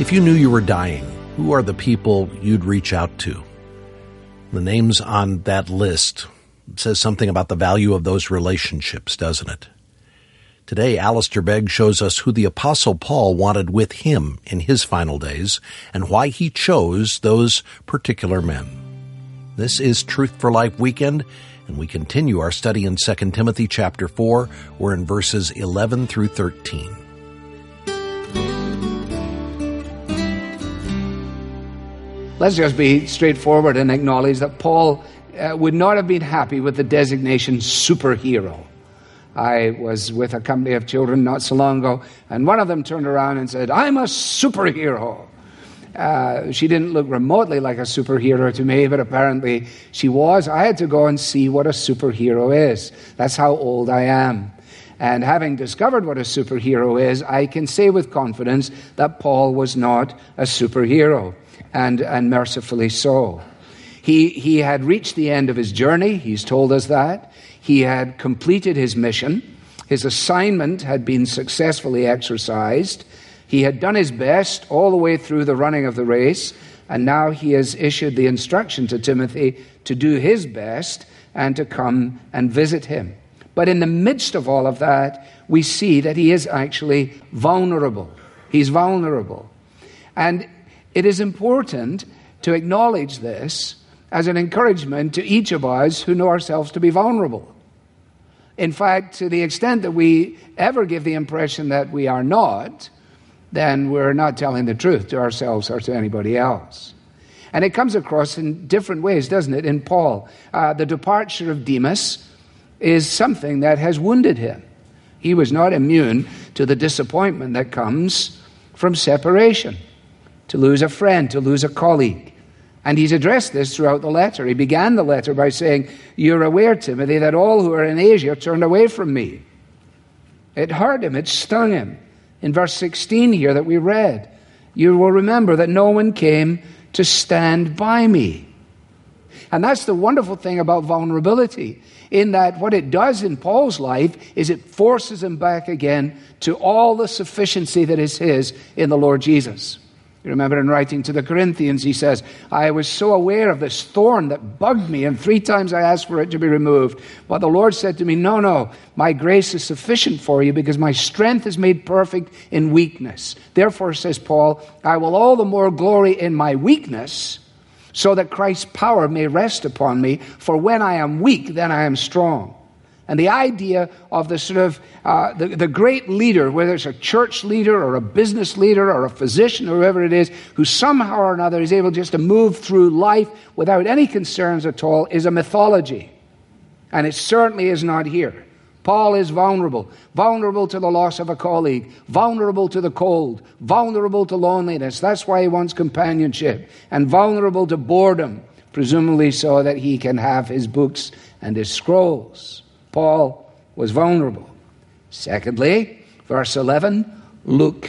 If you knew you were dying, who are the people you'd reach out to? The names on that list says something about the value of those relationships, doesn't it? Today, Alistair Begg shows us who the Apostle Paul wanted with him in his final days and why he chose those particular men. This is Truth for Life Weekend, and we continue our study in 2 Timothy chapter 4. We're in verses 11 through 13. Let's just be straightforward and acknowledge that Paul would not have been happy with the designation superhero. I was with a company of children not so long ago, and one of them turned around and said, "I'm a superhero." She didn't look remotely like a superhero to me, but apparently she was. I had to go and see what a superhero is. That's how old I am. And having discovered what a superhero is, I can say with confidence that Paul was not a superhero, and mercifully so. He had reached the end of his journey. He's told us that. He had completed his mission. His assignment had been successfully exercised. He had done his best all the way through the running of the race, and now he has issued the instruction to Timothy to do his best and to come and visit him. But in the midst of all of that, we see that he is actually vulnerable. He's vulnerable. And it is important to acknowledge this as an encouragement to each of us who know ourselves to be vulnerable. In fact, to the extent that we ever give the impression that we are not, then we're not telling the truth to ourselves or to anybody else. And it comes across in different ways, doesn't it, in Paul? The departure of Demas is something that has wounded him. He was not immune to the disappointment that comes from separation, to lose a friend, to lose a colleague. And he's addressed this throughout the letter. He began the letter by saying, "You're aware, Timothy, that all who are in Asia turned away from me." It hurt him, it stung him. In verse 16 here that we read, "You will remember that no one came to stand by me." And that's the wonderful thing about vulnerability, in that what it does in Paul's life is it forces him back again to all the sufficiency that is his in the Lord Jesus. You remember in writing to the Corinthians, he says, "I was so aware of this thorn that bugged me, and 3 times I asked for it to be removed. But the Lord said to me, no, my grace is sufficient for you, because my strength is made perfect in weakness. Therefore," says Paul, "I will all the more glory in my weakness, so that Christ's power may rest upon me. For when I am weak, then I am strong." And the idea of the sort of the great leader, whether it's a church leader or a business leader or a physician or whoever it is, who somehow or another is able just to move through life without any concerns at all, is a mythology. And it certainly is not here. Paul is vulnerable to the loss of a colleague, vulnerable to the cold, vulnerable to loneliness. That's why he wants companionship, and vulnerable to boredom, presumably so that he can have his books and his scrolls. Paul was vulnerable. Secondly, verse 11, Luke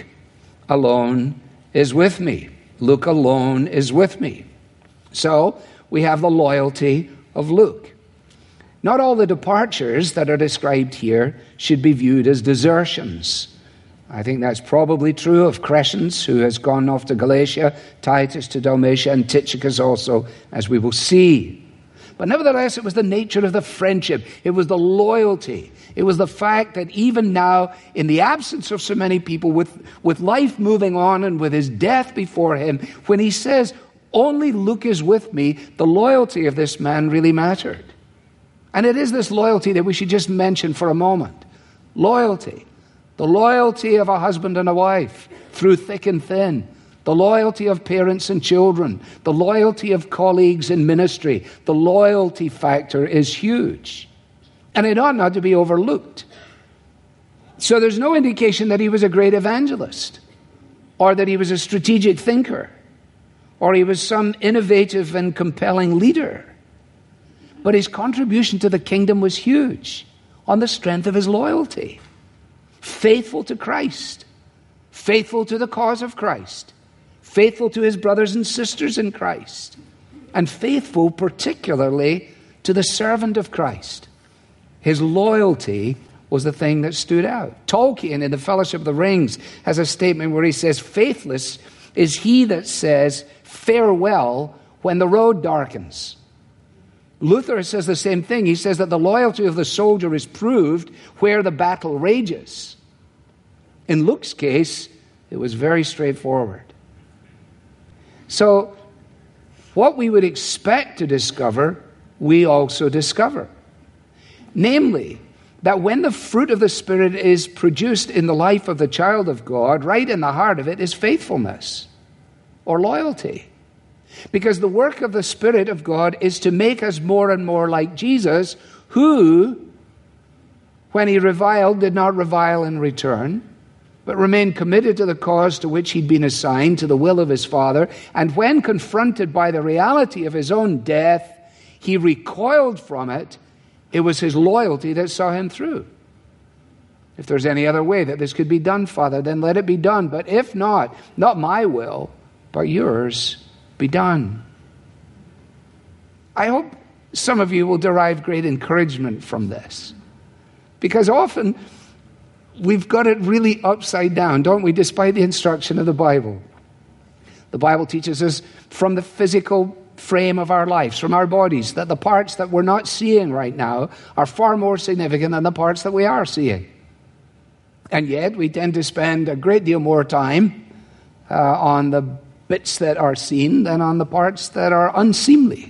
alone is with me. Luke alone is with me. So we have the loyalty of Luke. Not all the departures that are described here should be viewed as desertions. I think that's probably true of Crescens, who has gone off to Galatia, Titus to Dalmatia, and Tychicus also, as we will see. But nevertheless, it was the nature of the friendship. It was the loyalty. It was the fact that even now, in the absence of so many people, with life moving on and with his death before him, when he says, "Only Luke is with me," the loyalty of this man really mattered. And it is this loyalty that we should just mention for a moment. Loyalty. The loyalty of a husband and a wife through thick and thin. The loyalty of parents and children. The loyalty of colleagues in ministry. The loyalty factor is huge. And it ought not to be overlooked. So there's no indication that he was a great evangelist, or that he was a strategic thinker, or he was some innovative and compelling leader. But his contribution to the kingdom was huge on the strength of his loyalty. Faithful to Christ. Faithful to the cause of Christ. Faithful to his brothers and sisters in Christ. And faithful particularly to the servant of Christ. His loyalty was the thing that stood out. Tolkien in The Fellowship of the Rings has a statement where he says, "Faithless is he that says, farewell, when the road darkens. Luther says the same thing. He says that the loyalty of the soldier is proved where the battle rages. In Luke's case, it was very straightforward. So, what we would expect to discover, we also discover. Namely, that when the fruit of the Spirit is produced in the life of the child of God, right in the heart of it is faithfulness or loyalty. Because the work of the Spirit of God is to make us more and more like Jesus, who, when he reviled, did not revile in return, but remained committed to the cause to which he'd been assigned, to the will of his Father. And when confronted by the reality of his own death, he recoiled from it. It was his loyalty that saw him through. If there's any other way that this could be done, Father, then let it be done. But if not, not my will, but yours be done. I hope some of you will derive great encouragement from this. Because often we've got it really upside down, don't we, despite the instruction of the Bible. The Bible teaches us from the physical frame of our lives, from our bodies, that the parts that we're not seeing right now are far more significant than the parts that we are seeing. And yet we tend to spend a great deal more time on the bits that are seen than on the parts that are unseemly.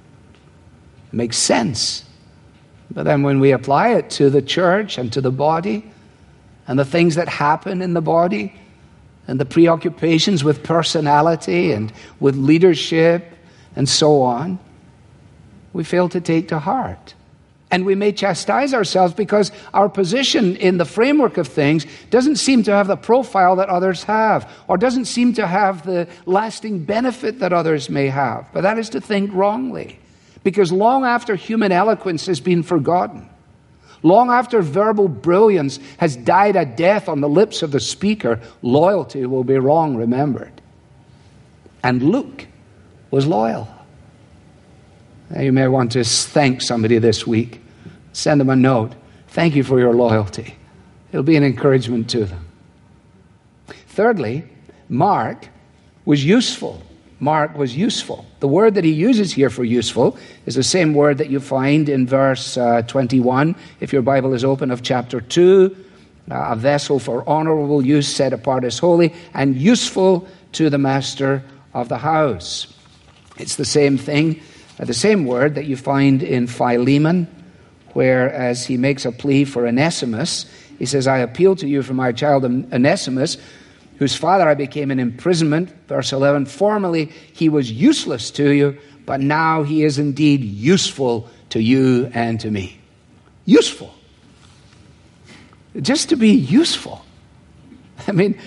It makes sense. But then when we apply it to the church and to the body and the things that happen in the body and the preoccupations with personality and with leadership and so on, we fail to take to heart. And we may chastise ourselves because our position in the framework of things doesn't seem to have the profile that others have, or doesn't seem to have the lasting benefit that others may have. But that is to think wrongly. Because long after human eloquence has been forgotten, long after verbal brilliance has died a death on the lips of the speaker, loyalty will be wrong remembered. And Luke was loyal. Now, you may want to thank somebody this week. Send them a note. Thank you for your loyalty. It'll be an encouragement to them. Thirdly, Mark was useful. Mark was useful. The word that he uses here for useful is the same word that you find in verse 21, if your Bible is open, of chapter 2. A vessel for honorable use, set apart as holy, and useful to the master of the house. It's the same thing, the same word that you find in Philemon, where as he makes a plea for Onesimus, he says, I appeal to you for my child Onesimus, whose father I became in imprisonment. Verse 11, formerly he was useless to you, but now he is indeed useful to you and to me. Useful. Just to be useful. I mean,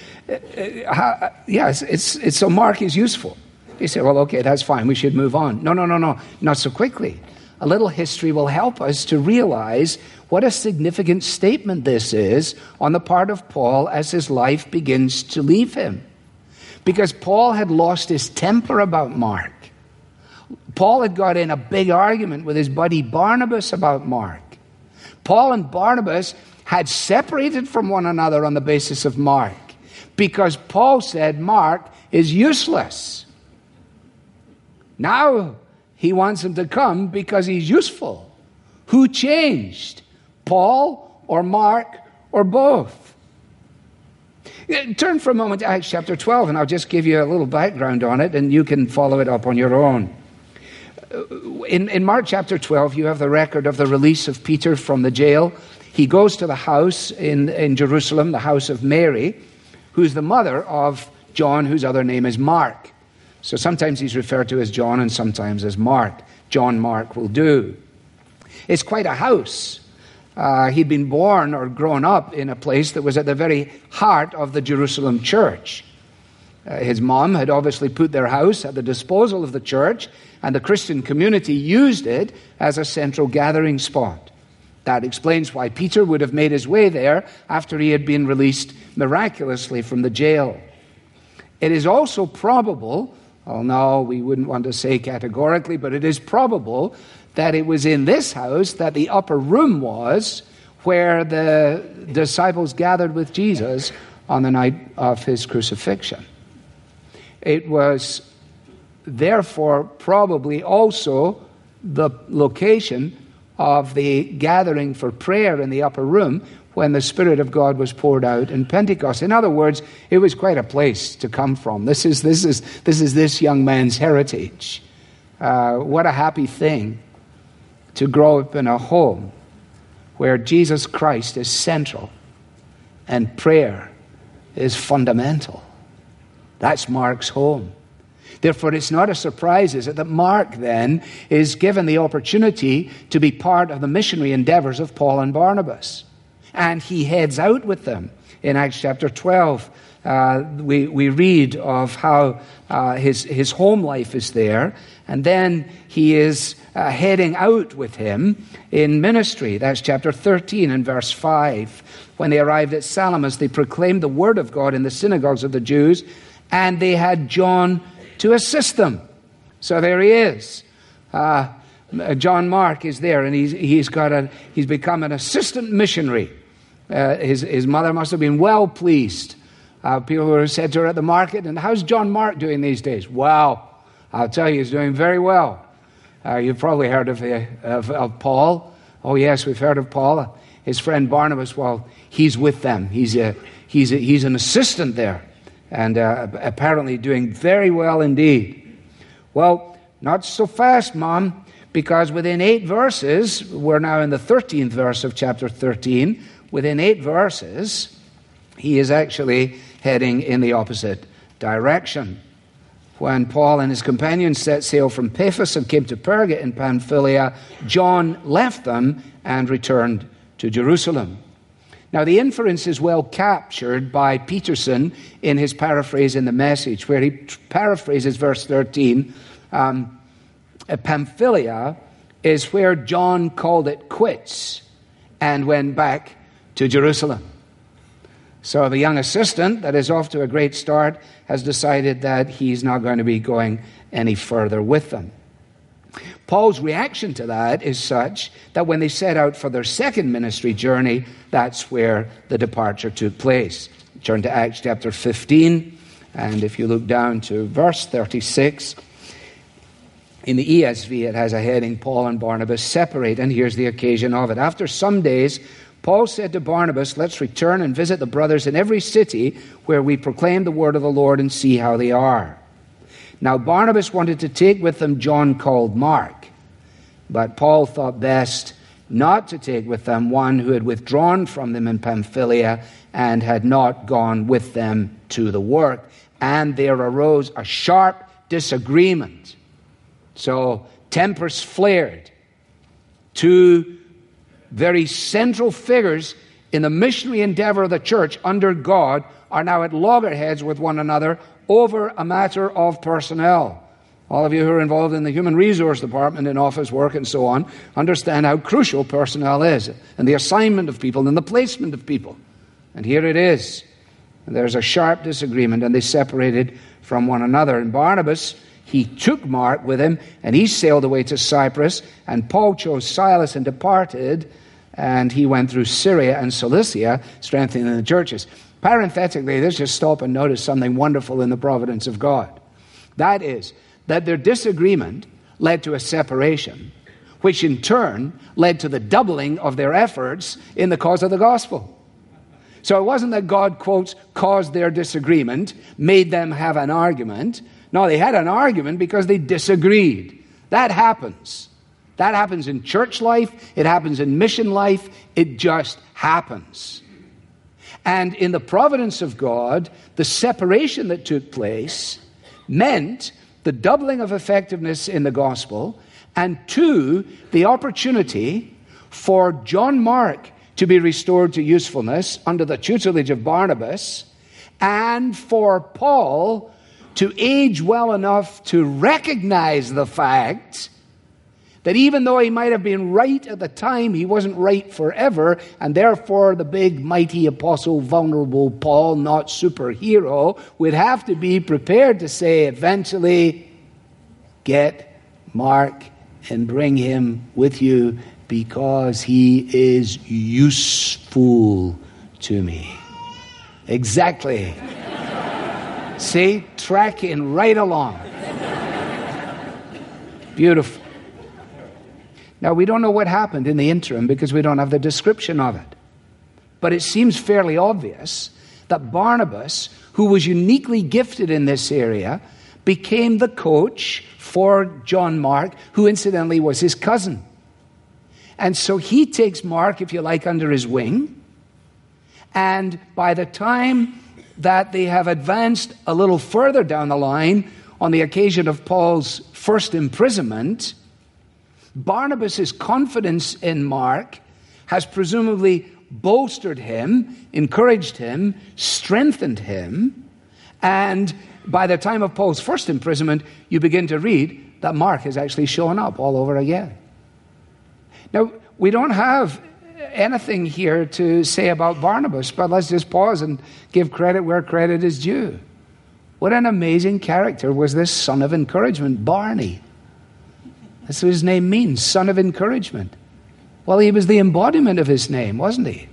yes, it's so Mark is useful. You say, well, okay, that's fine. We should move on. No. Not so quickly. A little history will help us to realize what a significant statement this is on the part of Paul as his life begins to leave him. Because Paul had lost his temper about Mark. Paul had got in a big argument with his buddy Barnabas about Mark. Paul and Barnabas had separated from one another on the basis of Mark, because Paul said Mark is useless. Now he wants him to come because he's useful. Who changed? Paul or Mark or both? Turn for a moment to Acts chapter 12, and I'll just give you a little background on it, and you can follow it up on your own. In Mark chapter 12, you have the record of the release of Peter from the jail. He goes to the house in Jerusalem, the house of Mary, who's the mother of John, whose other name is Mark. So sometimes he's referred to as John and sometimes as Mark. John Mark will do. It's quite a house. He'd been born or grown up in a place that was at the very heart of the Jerusalem church. His mom had obviously put their house at the disposal of the church, and the Christian community used it as a central gathering spot. That explains why Peter would have made his way there after he had been released miraculously from the jail. It is also probable, no, we wouldn't want to say categorically, but it is probable that it was in this house that the upper room was where the disciples gathered with Jesus on the night of his crucifixion. It was therefore probably also the location of the gathering for prayer in the upper room when the Spirit of God was poured out in Pentecost. In other words, it was quite a place to come from. This is this young man's heritage. What a happy thing to grow up in a home where Jesus Christ is central and prayer is fundamental. That's Mark's home. Therefore, it's not a surprise, is it, that Mark then is given the opportunity to be part of the missionary endeavors of Paul and Barnabas. And he heads out with them. In Acts chapter 12, we read of how his home life is there, and then he is heading out with him in ministry. That's chapter 13 and verse 5. When they arrived at Salamis, they proclaimed the word of God in the synagogues of the Jews, and they had John to assist them. So there he is. John Mark is there, and he's become an assistant missionary. His mother must have been well pleased. People who said to her at the market, "And how's John Mark doing these days?" "Well, I'll tell you, he's doing very well." You've probably heard of Paul. Oh yes, we've heard of Paul. His friend Barnabas, well, he's with them. He's an assistant there, and apparently doing very well indeed. Well, not so fast, Mom, because within 8 verses, we're now in the 13th verse of chapter 13, within 8 verses, he is actually heading in the opposite direction. When Paul and his companions set sail from Paphos and came to Perga in Pamphylia, John left them and returned to Jerusalem. Now, the inference is well captured by Peterson in his paraphrase in the Message, where he paraphrases verse 13. Pamphylia is where John called it quits and went back to Jerusalem. So the young assistant that is off to a great start has decided that he's not going to be going any further with them. Paul's reaction to that is such that when they set out for their second ministry journey, that's where the departure took place. Turn to Acts chapter 15, and if you look down to verse 36, in the ESV it has a heading, Paul and Barnabas separate, and here's the occasion of it. After some days, Paul said to Barnabas, "Let's return and visit the brothers in every city where we proclaim the word of the Lord and see how they are." Now Barnabas wanted to take with them John called Mark, but Paul thought best not to take with them one who had withdrawn from them in Pamphylia and had not gone with them to the work. And there arose a sharp disagreement. So tempers flared. 2 very central figures in the missionary endeavor of the church under God are now at loggerheads with one another over a matter of personnel. All of you who are involved in the human resource department in office work and so on understand how crucial personnel is, and the assignment of people and the placement of people. And here it is. And there's a sharp disagreement, and they separated from one another. And Barnabas, he took Mark with him, and he sailed away to Cyprus, and Paul chose Silas and departed, and he went through Syria and Cilicia, strengthening the churches. Parenthetically, let's just stop and notice something wonderful in the providence of God. That is, that their disagreement led to a separation, which in turn led to the doubling of their efforts in the cause of the gospel. So it wasn't that God, quotes, caused their disagreement, made them have an argument. No, they had an argument because they disagreed. That happens. That happens in church life. It happens in mission life. It just happens. And in the providence of God, the separation that took place meant the doubling of effectiveness in the gospel, and 2, the opportunity for John Mark to be restored to usefulness under the tutelage of Barnabas, and for Paul to age well enough to recognize the fact that even though he might have been right at the time, he wasn't right forever, and therefore the big, mighty apostle, vulnerable Paul, not superhero, would have to be prepared to say eventually, "Get Mark and bring him with you because he is useful to me." Exactly. See, tracking right along. Beautiful. Now, we don't know what happened in the interim because we don't have the description of it. But it seems fairly obvious that Barnabas, who was uniquely gifted in this area, became the coach for John Mark, who incidentally was his cousin. And so he takes Mark, if you like, under his wing. And by the time that they have advanced a little further down the line, on the occasion of Paul's first imprisonment, Barnabas' confidence in Mark has presumably bolstered him, encouraged him, strengthened him, and by the time of Paul's first imprisonment, you begin to read that Mark has actually shown up all over again. Now, we don't have anything here to say about Barnabas, but let's just pause and give credit where credit is due. What an amazing character was this son of encouragement, Barney. That's what his name means, son of encouragement. Well, he was the embodiment of his name, wasn't he?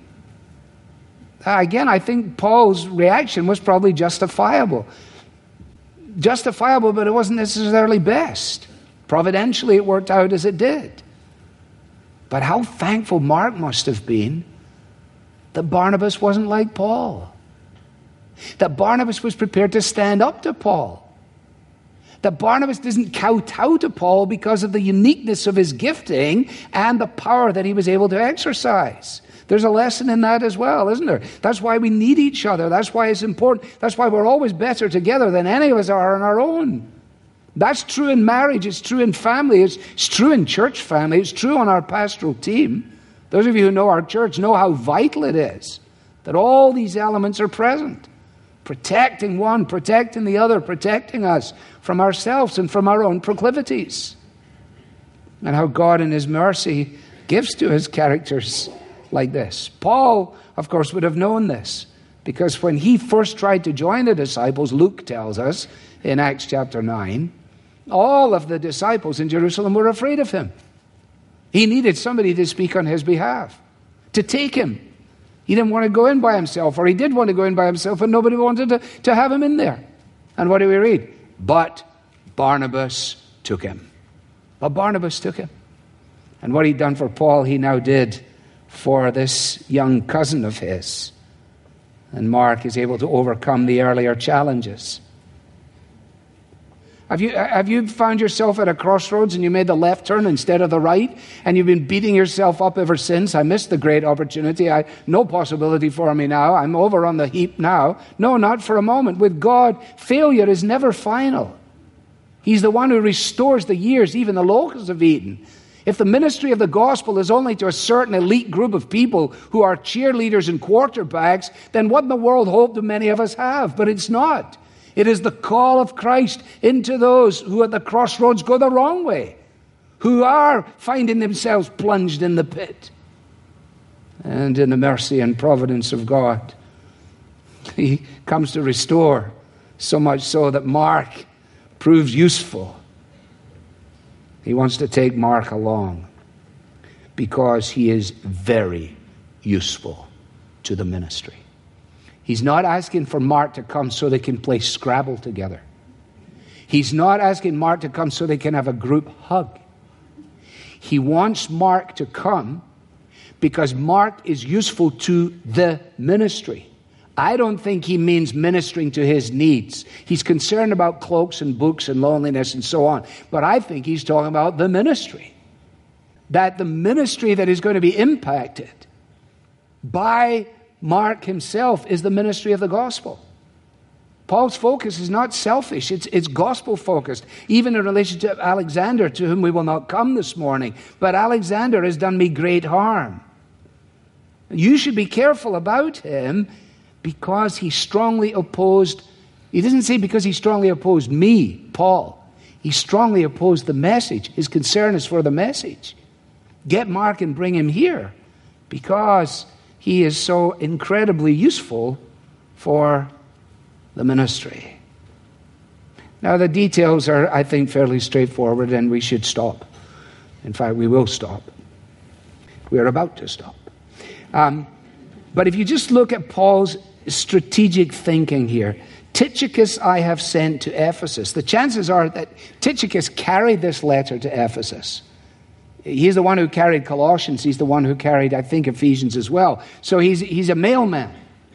Again, I think Paul's reaction was probably justifiable. Justifiable, but it wasn't necessarily best. Providentially, it worked out as it did. But how thankful Mark must have been that Barnabas wasn't like Paul. That Barnabas was prepared to stand up to Paul. That Barnabas doesn't kowtow to Paul because of the uniqueness of his gifting and the power that he was able to exercise. There's a lesson in that as well, isn't there? That's why we need each other. That's why it's important. That's why we're always better together than any of us are on our own. That's true in marriage. It's true in family. It's true in church family. It's true on our pastoral team. Those of you who know our church know how vital it is that all these elements are present. Protecting one, protecting the other, protecting us from ourselves and from our own proclivities. And how God in his mercy gives to his characters like this. Paul, of course, would have known this because when he first tried to join the disciples, Luke tells us in Acts chapter 9, all of the disciples in Jerusalem were afraid of him. He needed somebody to speak on his behalf, to take him. He didn't want to go in by himself, or he did want to go in by himself, and nobody wanted to have him in there. And what do we read? But Barnabas took him. But Barnabas took him. And what he'd done for Paul, he now did for this young cousin of his. And Mark is able to overcome the earlier challenges. Have you found yourself at a crossroads and you made the left turn instead of the right, and you've been beating yourself up ever since? I missed the great opportunity. No possibility for me now. I'm over on the heap now. No, not for a moment. With God, failure is never final. He's the one who restores the years even the locusts have eaten. If the ministry of the gospel is only to a certain elite group of people who are cheerleaders and quarterbacks, then what in the world hope do many of us have? But it's not. It is the call of Christ into those who at the crossroads go the wrong way, who are finding themselves plunged in the pit. And in the mercy and providence of God, he comes to restore, so much so that Mark proves useful. He wants to take Mark along because he is very useful to the ministry. He's not asking for Mark to come so they can play Scrabble together. He's not asking Mark to come so they can have a group hug. He wants Mark to come because Mark is useful to the ministry. I don't think he means ministering to his needs. He's concerned about cloaks and books and loneliness and so on. But I think he's talking about the ministry. That the ministry that is going to be impacted by Mark himself is the ministry of the gospel. Paul's focus is not selfish, it's gospel focused, even in relation to Alexander, to whom we will not come this morning. But Alexander has done me great harm. You should be careful about him because he strongly opposed, he doesn't say because he strongly opposed me, Paul. He strongly opposed the message. His concern is for the message. Get Mark and bring him here because he is so incredibly useful for the ministry. Now, the details are, I think, fairly straightforward, and we should stop. In fact, we will stop. We are about to stop. But if you just look at Paul's strategic thinking here, Tychicus I have sent to Ephesus. The chances are that Tychicus carried this letter to Ephesus. He's the one who carried Colossians. He's the one who carried, I think, Ephesians as well. So he's a mailman.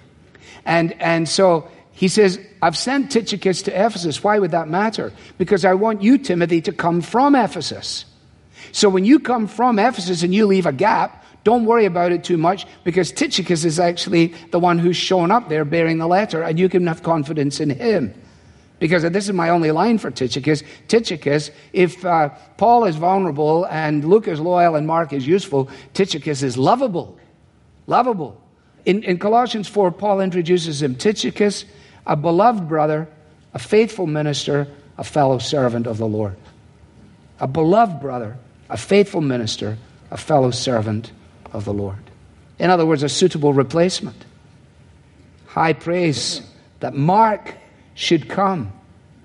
And so he says, I've sent Tychicus to Ephesus. Why would that matter? Because I want you, Timothy, to come from Ephesus. So when you come from Ephesus and you leave a gap, don't worry about it too much, because Tychicus is actually the one who's shown up there bearing the letter, and you can have confidence in him. Because this is my only line for Tychicus. Tychicus, if Paul is vulnerable and Luke is loyal and Mark is useful, Tychicus is lovable. Lovable. In Colossians 4, Paul introduces him. Tychicus, a beloved brother, a faithful minister, a fellow servant of the Lord. A beloved brother, a faithful minister, a fellow servant of the Lord. In other words, a suitable replacement. High praise that Mark should come.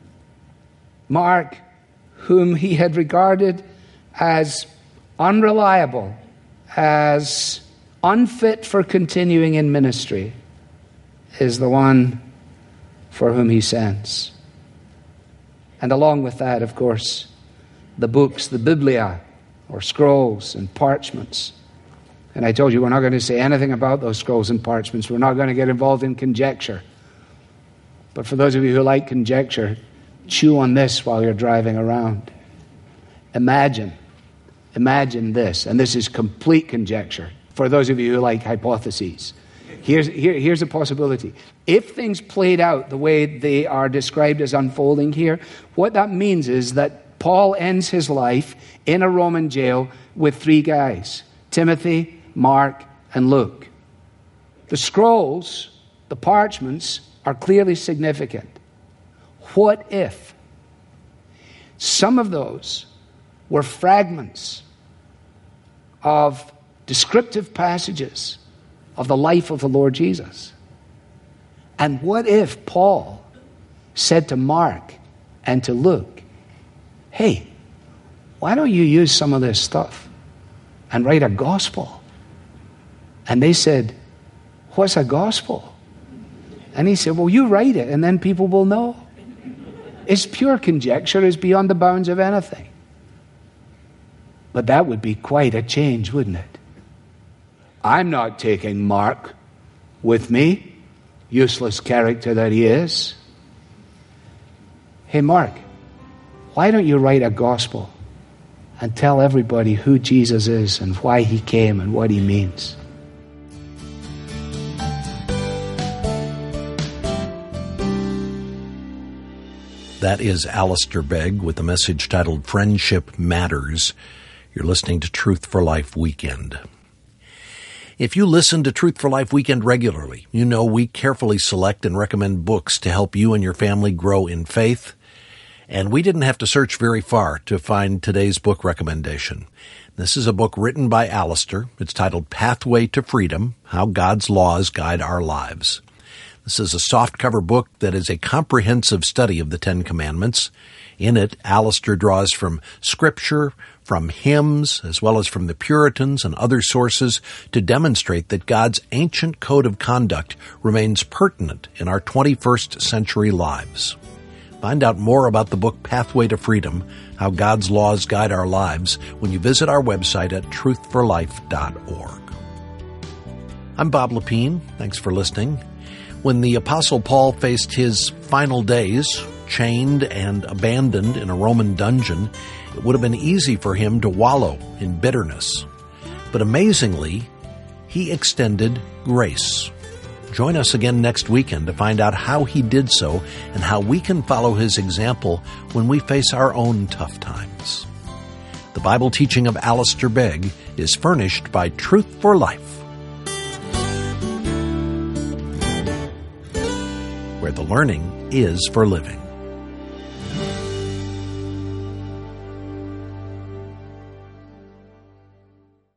Mark, whom he had regarded as unreliable, as unfit for continuing in ministry, is the one for whom he sends. And along with that, of course, the books, the Biblia, or scrolls and parchments. And I told you we're not going to say anything about those scrolls and parchments. We're not going to get involved in conjecture. But for those of you who like conjecture, chew on this while you're driving around. Imagine this, and this is complete conjecture. For those of you who like hypotheses, here's a possibility. If things played out the way they are described as unfolding here, what that means is that Paul ends his life in a Roman jail with 3 guys, Timothy, Mark, and Luke. The scrolls, the parchments, are clearly significant. What if some of those were fragments of descriptive passages of the life of the Lord Jesus? And what if Paul said to Mark and to Luke, hey, why don't you use some of this stuff and write a gospel? And they said, what's a gospel? And he said, well, you write it and then people will know. It's pure conjecture. It's beyond the bounds of anything. But that would be quite a change, wouldn't it? I'm not taking Mark with me, useless character that he is. Hey, Mark, why don't you write a gospel and tell everybody who Jesus is and why he came and what he means? That is Alistair Begg with a message titled Friendship Matters. You're listening to Truth for Life Weekend. If you listen to Truth for Life Weekend regularly, you know we carefully select and recommend books to help you and your family grow in faith. And we didn't have to search very far to find today's book recommendation. This is a book written by Alistair. It's titled Pathway to Freedom: How God's Laws Guide Our Lives. This is a softcover book that is a comprehensive study of the Ten Commandments. In it, Alistair draws from Scripture, from hymns, as well as from the Puritans and other sources to demonstrate that God's ancient code of conduct remains pertinent in our 21st century lives. Find out more about the book Pathway to Freedom: How God's Laws Guide Our Lives when you visit our website at truthforlife.org. I'm Bob Lepine. Thanks for listening. When the Apostle Paul faced his final days, chained and abandoned in a Roman dungeon, it would have been easy for him to wallow in bitterness. But amazingly, he extended grace. Join us again next weekend to find out how he did so and how we can follow his example when we face our own tough times. The Bible teaching of Alistair Begg is furnished by Truth for Life, where the learning is for living.